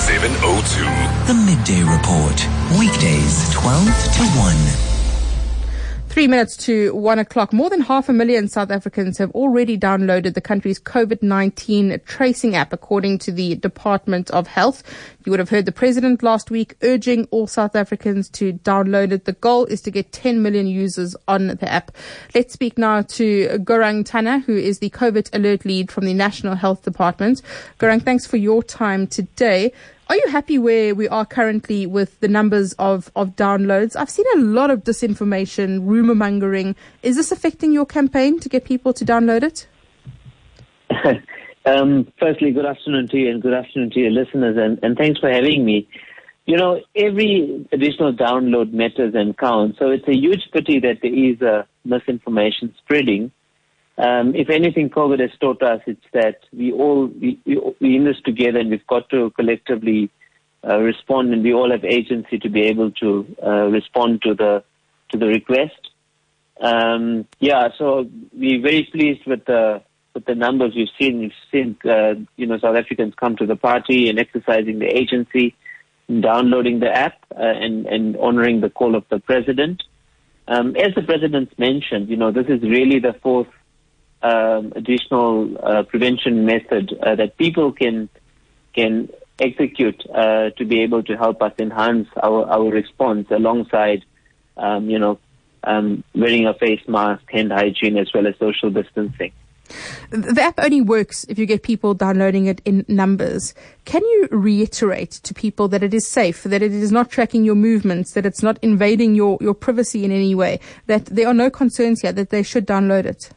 702. The Midday Report. Weekdays 12 to 1. 3 minutes to 1 o'clock. More than 500,000 South Africans have already downloaded the country's COVID-19 tracing app, according to the Department of Health. You would have heard the president last week urging all South Africans to download it. The goal is to get 10 million users on the app. Let's speak now to Gaurang Tana, who is the COVID alert lead from the National Health Department. Gaurang, thanks for your time today. Are you happy where we are currently with the numbers of downloads? I've seen a lot of disinformation, rumor mongering. Is this affecting your campaign to get people to download it? Firstly, good afternoon to you and good afternoon to your listeners, and thanks for having me. You know, every additional download matters and counts, so it's a huge pity that there is a misinformation spreading. If anything, COVID has taught us, it's that we in this together, and we've got to collectively respond, and we all have agency to be able to respond to the request. So we're very pleased with the numbers we've seen. We've seen South Africans come to the party and exercising the agency, and downloading the app, and honoring the call of the president. As the president mentioned, this is really the fourth additional prevention method that people can execute to be able to help us enhance our response alongside wearing a face mask, hand hygiene, as well as social distancing. The app only works if you get people downloading it in numbers. Can you reiterate to people that it is safe, that it is not tracking your movements, that it's not invading your privacy in any way, that there are no concerns here, that they should download it?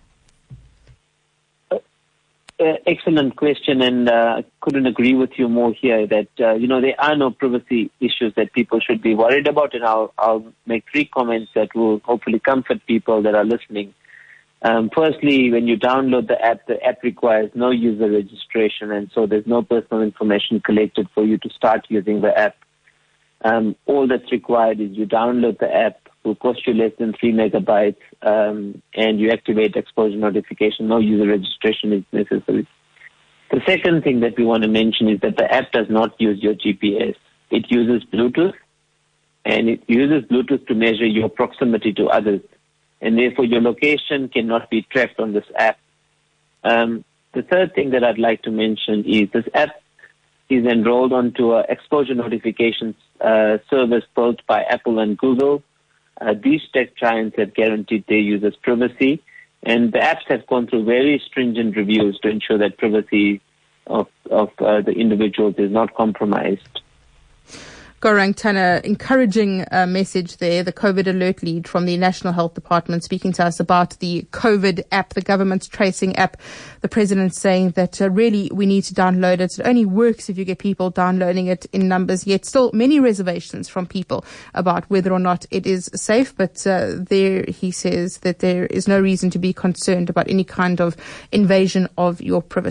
Excellent question, and I couldn't agree with you more here that, there are no privacy issues that people should be worried about, and I'll make 3 comments that will hopefully comfort people that are listening. Firstly, when you download the app requires no user registration, and so there's no personal information collected for you to start using the app. All that's required is you download the app, will cost you less than 3 megabytes, and you activate exposure notification. No user registration is necessary. The second thing that we want to mention is that the app does not use your GPS. It uses Bluetooth, and it uses Bluetooth to measure your proximity to others, and therefore your location cannot be tracked on this app. The third thing that I'd like to mention is this app is enrolled onto an exposure notifications service built by Apple and Google. These tech giants have guaranteed their users privacy, and the apps have gone through very stringent reviews to ensure that privacy of the individuals is not compromised. Gaurang Tana, encouraging message there, the COVID alert lead from the National Health Department, speaking to us about the COVID app, the government's tracing app. The president saying that really we need to download it. It only works if you get people downloading it in numbers, yet still many reservations from people about whether or not it is safe. But there he says that there is no reason to be concerned about any kind of invasion of your privacy.